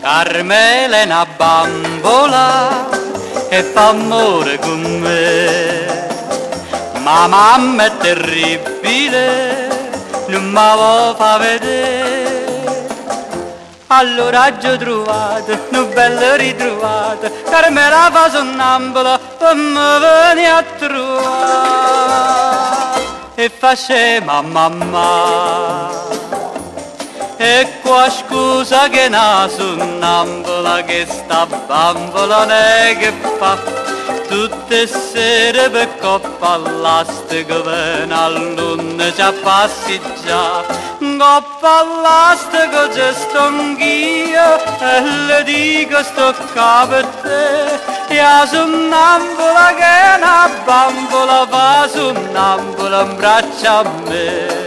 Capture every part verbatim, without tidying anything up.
Carmela è una bambola e fa amore con me, ma mamma è terribile, non mi vuole fa vedere. Allora ho trovato, un bello ritrovato, Carmela fa sonnambola e mi viene a trovare e fa scema mamma. E qua scusa che na sonnambola che sta bambola ne che fa tutte sere per coppa all'astico viene a luna ci passeggia coppa all'astico ci sto anch'io e le dico sto qua per te e a sonnambola che na bambola fa sonnambola in braccio a me.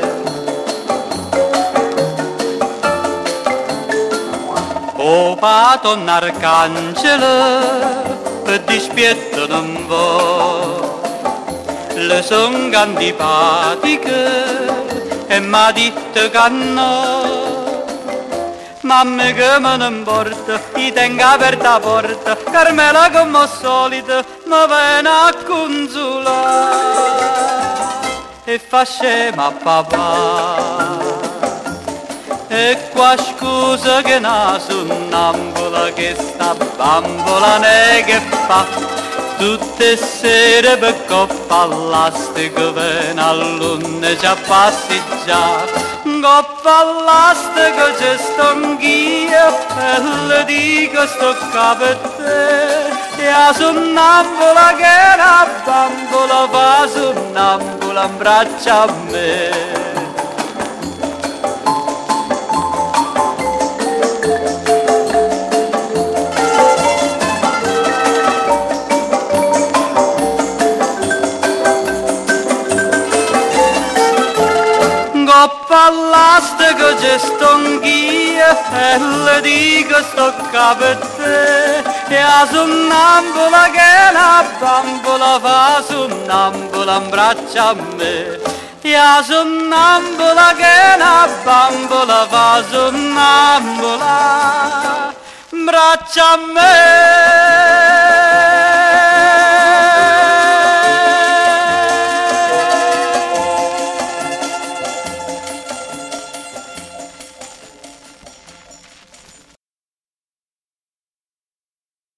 O pato un arcangelo per dispietto non vo, le son antipatiche e m'ha detto che no, mamma che me ne importa, ti tengo aperta la porta, Carmela come al solito mi viene a consolare e fa scema papà. E qua scusa che na sonnambola che sta bambola ne che fa tutte sere per coppa all'astico viene a luna ci a passeggiare coppa all'astico ci sto anch'io e le dico sto qua per te e a sonnambola che na bambola fa sonnambola in braccio a me. Coppa all'astico ci sto anch'io e le dico sto qua per te e a sonnambola che la bambola fa sonnambola in braccio a me e a sonnambola che la bambola fa sonnambola in braccio a me.